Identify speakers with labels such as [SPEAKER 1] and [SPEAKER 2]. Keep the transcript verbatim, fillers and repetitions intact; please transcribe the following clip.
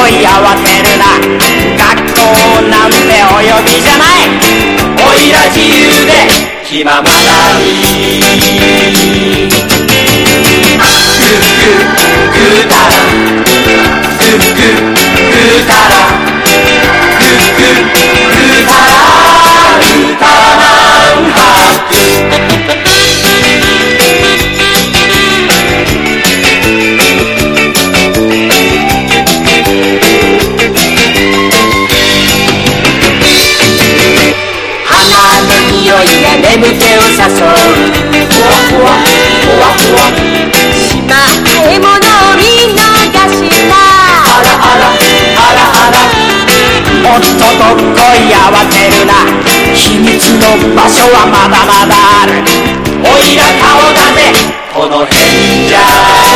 [SPEAKER 1] こい慌てるな、学校なんてお呼びじゃない。おいら自由で気ままだに。グーグーグータラ、グーグーグータラ、グーグーグータラ、グータラマンハック。匂いが眠気を誘う。ふわふわふわふわ、しまえものを見逃した。あらあらあらあら、もっとどっこい慌てるな、秘密の場所はまだまだある。おいら顔だぜこの辺じゃ。